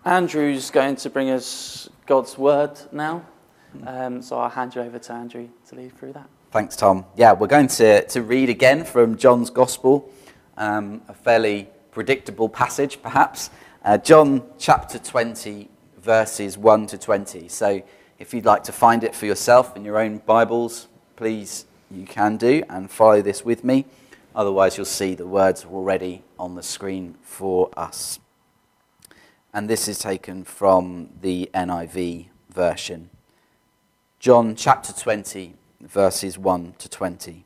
Andrew's going to bring us God's word now. So I'll hand you over to Andrew to lead through that. Thanks, Tom. Yeah, we're going to read again from John's Gospel, a fairly predictable passage, perhaps. John chapter 20, verses 1 to 20. So if you'd like to find it for yourself in your own Bibles, please, you can do, and follow this with me. Otherwise, you'll see the words already on the screen for us. And this is taken from the NIV version. John chapter 20, verses 1 to 20.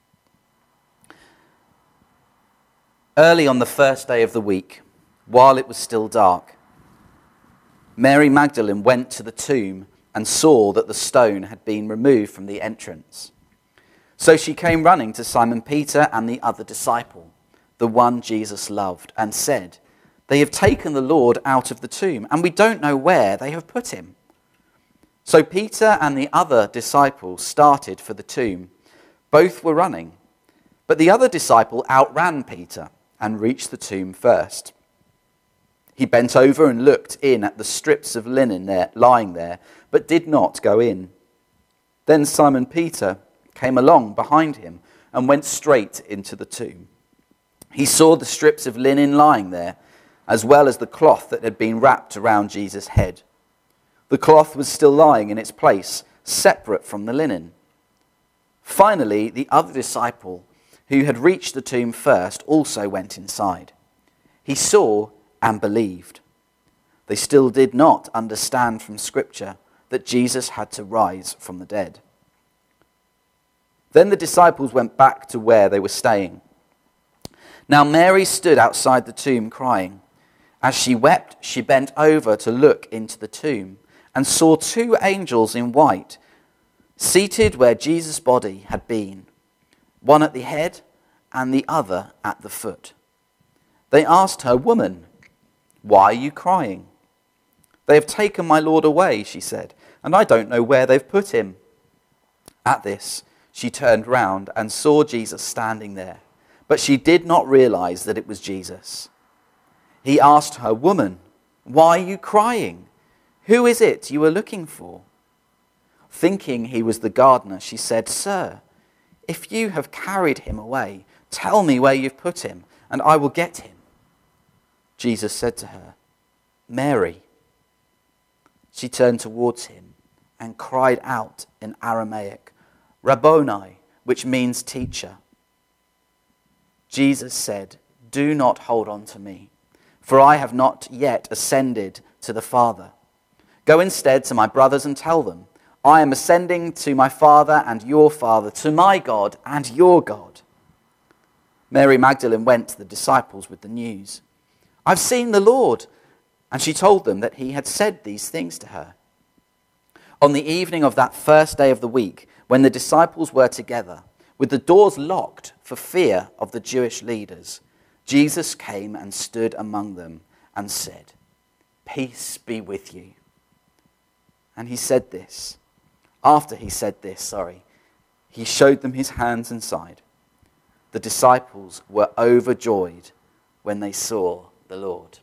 Early on the first day of the week, while it was still dark, Mary Magdalene went to the tomb and saw that the stone had been removed from the entrance. So she came running to Simon Peter and the other disciple, the one Jesus loved, and said, "They have taken the Lord out of the tomb, and we don't know where they have put him." So Peter and the other disciple started for the tomb. Both were running, but the other disciple outran Peter and reached the tomb first. He bent over and looked in at the strips of linen there, lying there, but did not go in. Then Simon Peter came along behind him and went straight into the tomb. He saw the strips of linen lying there, as well as the cloth that had been wrapped around Jesus' head. The cloth was still lying in its place, separate from the linen. Finally, the other disciple, who had reached the tomb first, also went inside. He saw and believed. They still did not understand from Scripture that Jesus had to rise from the dead. Then the disciples went back to where they were staying. Now Mary stood outside the tomb crying. As she wept, she bent over to look into the tomb and saw two angels in white, seated where Jesus' body had been, one at the head and the other at the foot. They asked her, "Woman, why are you crying?" "They have taken my Lord away," she said, "and I don't know where they've put him." At this, she turned round and saw Jesus standing there, but she did not realize that it was Jesus. He asked her, "Woman, why are you crying? Who is it you are looking for?" Thinking he was the gardener, she said, "Sir, if you have carried him away, tell me where you've put him, and I will get him." Jesus said to her, "Mary." She turned towards him and cried out in Aramaic, "Rabboni," which means teacher. Jesus said, "Do not hold on to me, for I have not yet ascended to the Father. Go instead to my brothers and tell them, I am ascending to my Father and your Father, to my God and your God." Mary Magdalene went to the disciples with the news. "I've seen the Lord." And she told them that he had said these things to her. On the evening of that first day of the week, when the disciples were together, with the doors locked for fear of the Jewish leaders, Jesus came and stood among them and said, "Peace be with you." And he said this. After he said this, he showed them his hands and side. The disciples were overjoyed when they saw the Lord.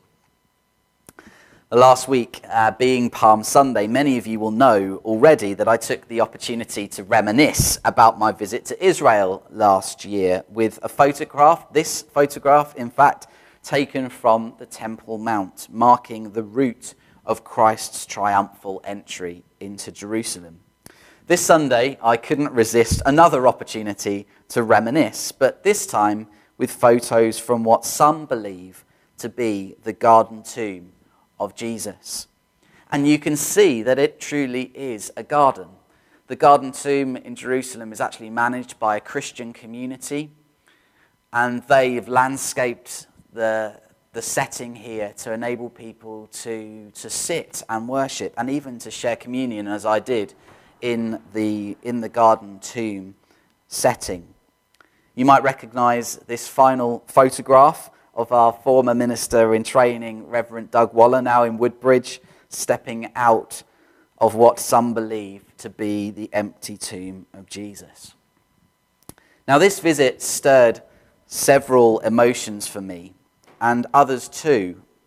Last week, being Palm Sunday, many of you will know already that I took the opportunity to reminisce about my visit to Israel last year with a photograph, this photograph, in fact, taken from the Temple Mount, marking the route of Christ's triumphal entry into Jerusalem. This Sunday, I couldn't resist another opportunity to reminisce, but this time with photos from what some believe to be the garden tomb of Jesus. And you can see that it truly is a garden. The garden tomb in Jerusalem is actually managed by a Christian community, and they've landscaped the setting here to enable people to sit and worship and even to share communion, as I did in the garden tomb setting. You might recognize this final photograph of our former minister in training, Reverend Doug Waller, now in Woodbridge, stepping out of what some believe to be the empty tomb of Jesus. Now, this visit stirred several emotions for me, and others too,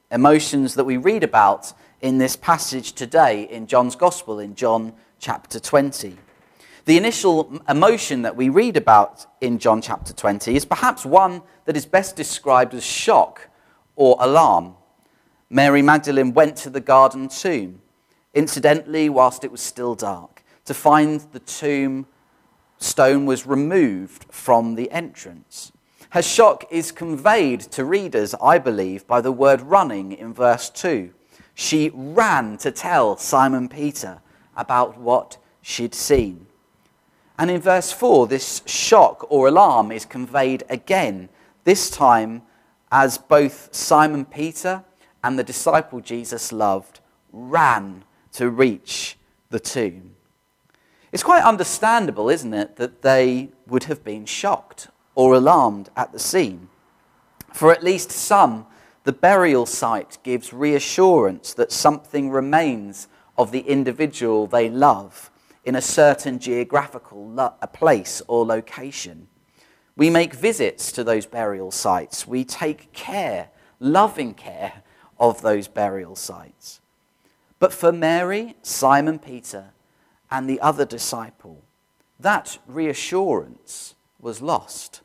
emotions that we read about in this passage today in John's Gospel, in John chapter 20. The initial emotion that we read about in John chapter 20 is perhaps one that is best described as shock or alarm. Mary Magdalene went to the garden tomb, incidentally whilst it was still dark, to find the tomb stone was removed from the entrance. Her shock is conveyed to readers, I believe, by the word running in verse 2. She ran to tell Simon Peter about what she'd seen. And in verse 4, this shock or alarm is conveyed again, this time as both Simon Peter and the disciple Jesus loved ran to reach the tomb. It's quite understandable, isn't it, that they would have been shocked or alarmed at the scene. For at least some, the burial site gives reassurance that something remains of the individual they love in a certain geographical place or location. We make visits to those burial sites. We take care, loving care, of those burial sites. But for Mary, Simon Peter, and the other disciple, that reassurance was lost.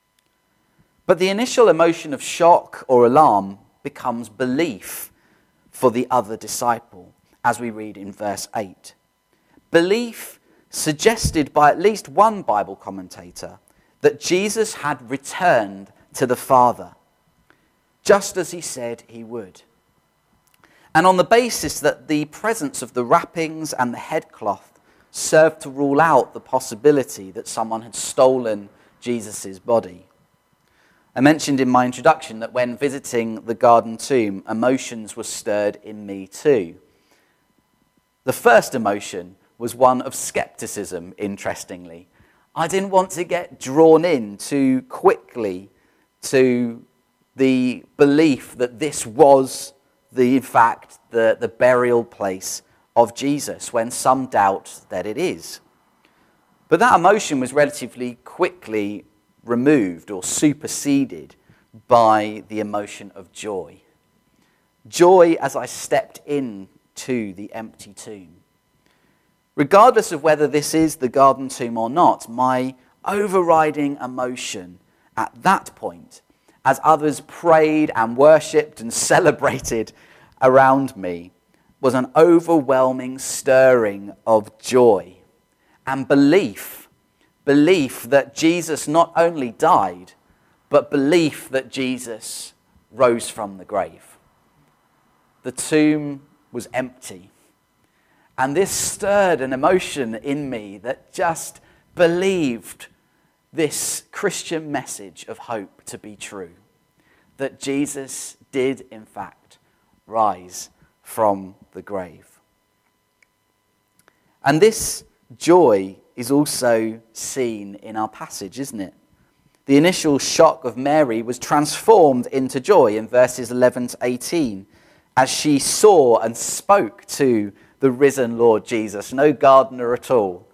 But the initial emotion of shock or alarm becomes belief for the other disciple, as we read in verse 8. Belief suggested by at least one Bible commentator that Jesus had returned to the Father, just as he said he would. And on the basis that the presence of the wrappings and the headcloth served to rule out the possibility that someone had stolen Jesus' body. I mentioned in my introduction that when visiting the garden tomb, emotions were stirred in me too. The first emotion was one of skepticism, interestingly. I didn't want to get drawn in too quickly to the belief that this was, in fact, the burial place of Jesus, when some doubt that it is. But that emotion was relatively quickly removed or superseded by the emotion of joy. Joy as I stepped into the empty tomb. Regardless of whether this is the garden tomb or not, my overriding emotion at that point, as others prayed and worshipped and celebrated around me, was an overwhelming stirring of joy and belief that Jesus not only died, but belief that Jesus rose from the grave. The tomb was empty. And this stirred an emotion in me that just believed this Christian message of hope to be true, that Jesus did in fact rise from the grave. And this joy is also seen in our passage, isn't it? The initial shock of Mary was transformed into joy in verses 11 to 18 as she saw and spoke to the risen Lord Jesus, no gardener at all.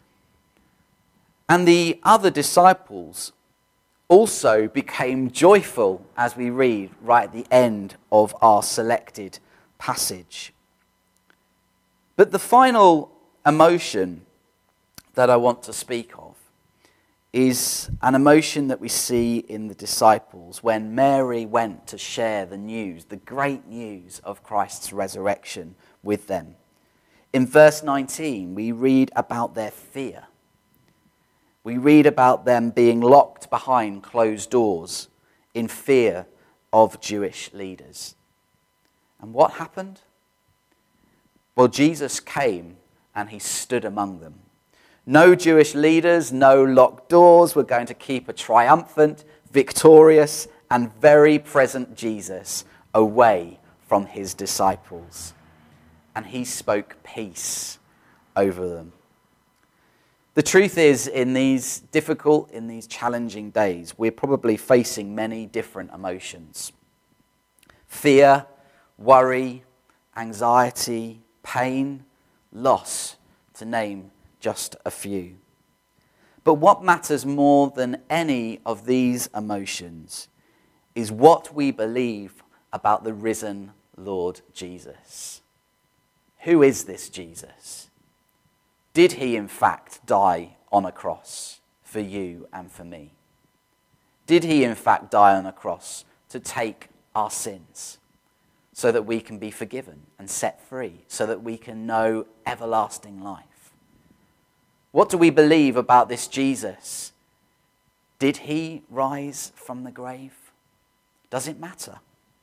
And the other disciples also became joyful, as we read right at the end of our selected passage. But the final emotion that I want to speak of is an emotion that we see in the disciples when Mary went to share the news, the great news of Christ's resurrection with them. In verse 19, we read about their fear. We read about them being locked behind closed doors in fear of Jewish leaders. And what happened? Well, Jesus came and he stood among them. No Jewish leaders, no locked doors. We're going to keep a triumphant, victorious, and very present Jesus away from his disciples. And he spoke peace over them. The truth is, in these difficult, in these challenging days, we're probably facing many different emotions. Fear, worry, anxiety, pain, loss, to name just a few. But what matters more than any of these emotions is what we believe about the risen Lord Jesus. Who is this Jesus? Did he in fact die on a cross for you and for me? Did he in fact die on a cross to take our sins so that we can be forgiven and set free, so that we can know everlasting life? What do we believe about this Jesus? Did he rise from the grave? Does it matter?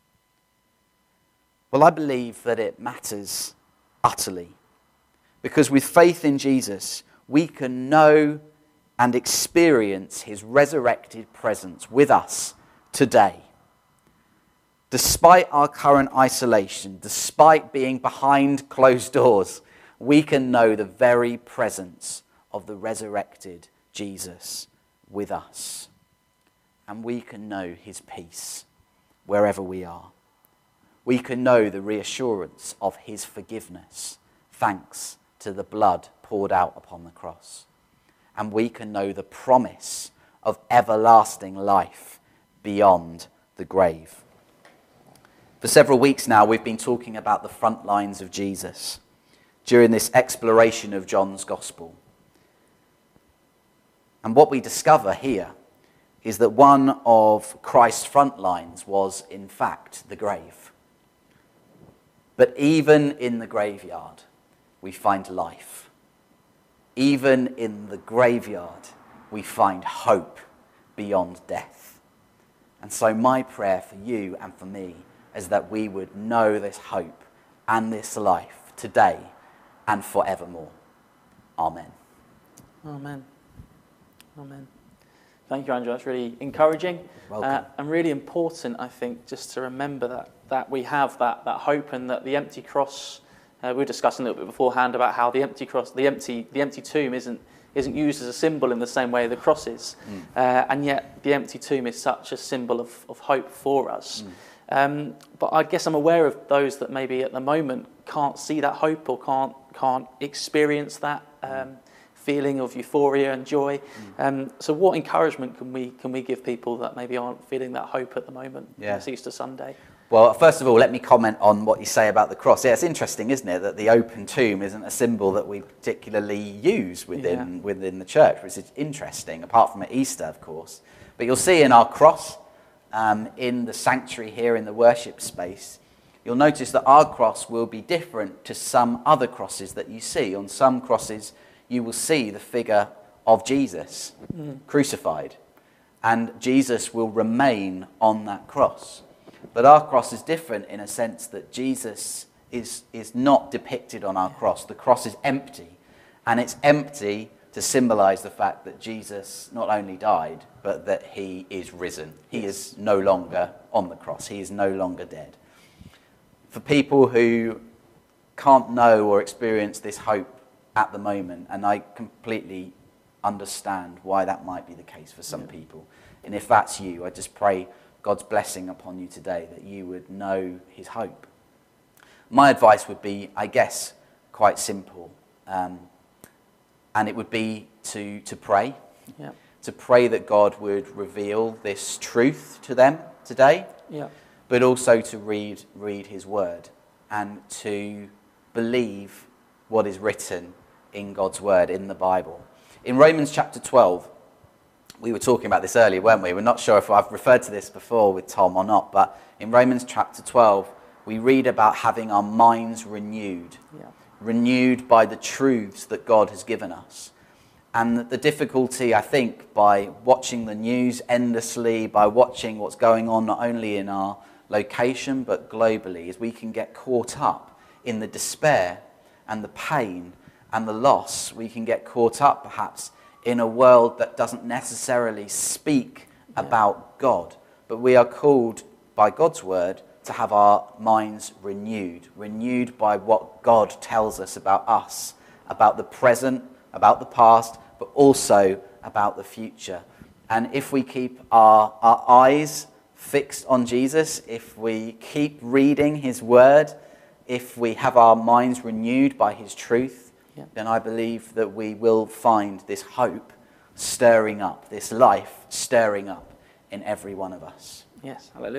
Well, I believe that it matters utterly, because with faith in Jesus, we can know and experience his resurrected presence with us today. Despite our current isolation, despite being behind closed doors, we can know the very presence of the resurrected Jesus with us. And we can know his peace wherever we are. We can know the reassurance of his forgiveness, thanks to the blood poured out upon the cross. And we can know the promise of everlasting life beyond the grave. For several weeks now, we've been talking about the front lines of Jesus during this exploration of John's Gospel. And what we discover here is that one of Christ's front lines was, in fact, the grave. But even in the graveyard, we find life. Even in the graveyard, we find hope beyond death. And so my prayer for you and for me is that we would know this hope and this life today and forevermore. Amen. Amen. Amen. Thank you, Andrew. That's really encouraging. Welcome. And really important, I think, just to remember that we have that hope, and that the empty cross, we were discussing a little bit beforehand about how the empty cross, the empty tomb isn't used as a symbol in the same way the cross is. And yet the empty tomb is such a symbol of hope for us. But I guess I'm aware of those that maybe at the moment can't see that hope, or can't experience that feeling of euphoria and joy. So what encouragement can we give people that maybe aren't feeling that hope at the moment on this Easter Sunday? Well, first of all, let me comment on what you say about the cross. Yeah, it's interesting, isn't it, that the open tomb isn't a symbol that we particularly use within the church, which is interesting, apart from at Easter, of course. But you'll see in our cross, in the sanctuary here in the worship space, you'll notice that our cross will be different to some other crosses that you see. On some crosses, you will see the figure of Jesus crucified, and Jesus will remain on that cross. But our cross is different in a sense that Jesus is not depicted on our cross. The cross is empty, and it's empty to symbolize the fact that Jesus not only died, but that he is risen. He is no longer on the cross. He is no longer dead. For people who can't know or experience this hope at the moment, and I completely understand why that might be the case for some people, and if that's you, I just pray God's blessing upon you today, that you would know his hope. My advice would be, I guess, quite simple, and it would be to pray. To pray that God would reveal this truth to them today, but also to read his word and to believe what is written in God's word, in the Bible. In Romans chapter 12, we were talking about this earlier, weren't we? We're not sure if I've referred to this before with Tom or not, but in Romans chapter 12, we read about having our minds renewed, renewed by the truths that God has given us. And the difficulty, I think, by watching the news endlessly, by watching what's going on not only in our location but globally, is we can get caught up in the despair and the pain and the loss. We can get caught up perhaps in a world that doesn't necessarily speak about God. But we are called by God's word to have our minds renewed by what God tells us about us, about the present, about the past, but also about the future. And if we keep our eyes fixed on Jesus, if we keep reading his word, if we have our minds renewed by his truth, then I believe that we will find this hope stirring up, this life stirring up in every one of us. Yes, hallelujah.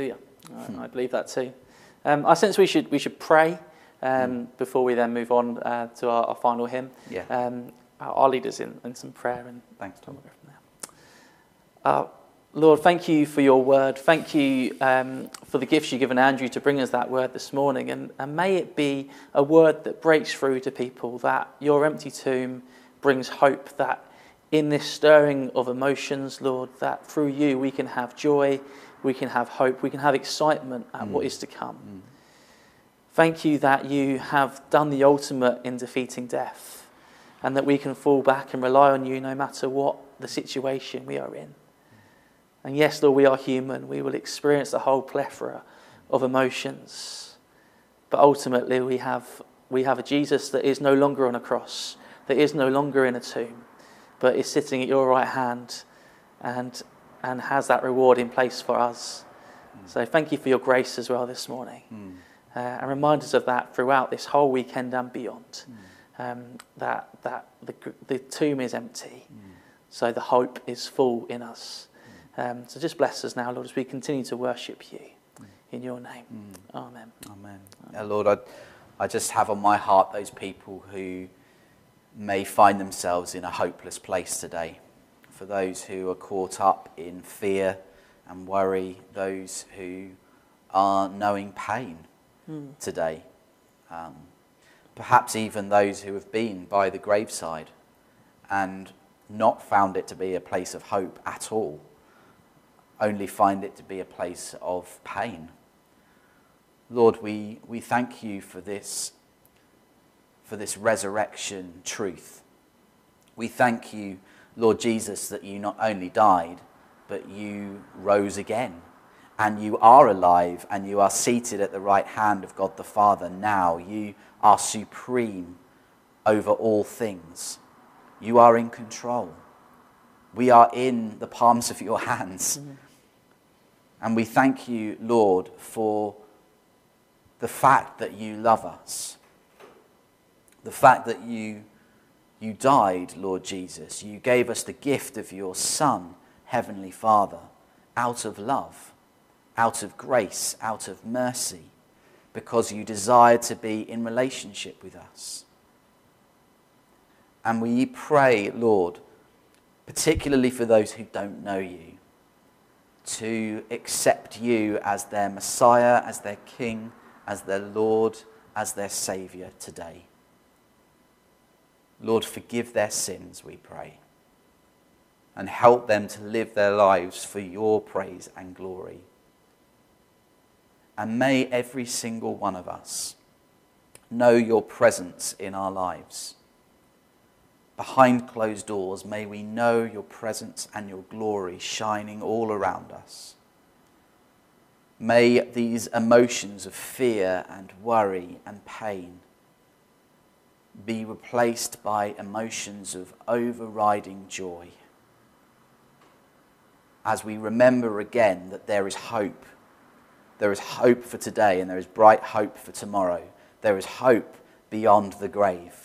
I believe that too. I sense we should pray before we then move on to our final hymn. Yeah. I'll lead us in some prayer, and Thanks, Tom. we'll go from there. Lord, thank you for your word. Thank you for the gifts you've given Andrew to bring us that word this morning. And may it be a word that breaks through to people, that your empty tomb brings hope, that in this stirring of emotions, Lord, that through you we can have joy, we can have hope, we can have excitement at what is to come. Thank you that you have done the ultimate in defeating death, and that we can fall back and rely on you no matter what the situation we are in. And yes, Lord, we are human. We will experience the whole plethora of emotions. But ultimately, we have a Jesus that is no longer on a cross, that is no longer in a tomb, but is sitting at your right hand and has that reward in place for us. So thank you for your grace as well this morning. And remind us of that throughout this whole weekend and beyond. That the tomb is empty, so the hope is full in us. So just bless us now, Lord, as we continue to worship you in your name. Amen. Amen. Lord, I just have on my heart those people who may find themselves in a hopeless place today. For those who are caught up in fear and worry, those who are knowing pain today. Perhaps even those who have been by the graveside and not found it to be a place of hope at all, only find it to be a place of pain. Lord, we thank you for this resurrection truth. We thank you, Lord Jesus, that you not only died, but you rose again. And you are alive, and you are seated at the right hand of God the Father now. You are supreme over all things. You are in control. We are in the palms of your hands. And we thank you, Lord, for the fact that you love us. The fact that you died, Lord Jesus. You gave us the gift of your Son, Heavenly Father, out of love, out of grace, out of mercy, because you desired to be in relationship with us. And we pray, Lord, particularly for those who don't know you, to accept you as their Messiah, as their King, as their Lord, as their Saviour today. Lord, forgive their sins, we pray, and help them to live their lives for your praise and glory. And may every single one of us know your presence in our lives. Behind closed doors, may we know your presence and your glory shining all around us. May these emotions of fear and worry and pain be replaced by emotions of overriding joy. As we remember again that there is hope. There is hope for today, and there is bright hope for tomorrow. There is hope beyond the grave.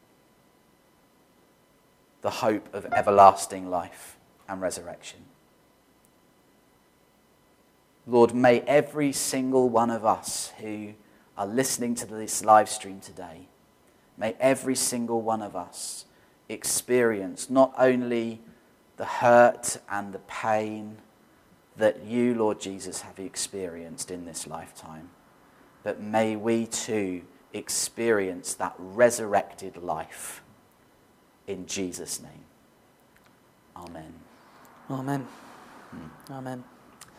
The hope of everlasting life and resurrection. Lord, may every single one of us who are listening to this live stream today, may every single one of us experience not only the hurt and the pain that you, Lord Jesus, have experienced in this lifetime, but may we too experience that resurrected life. In Jesus' name. Amen. Amen. Amen.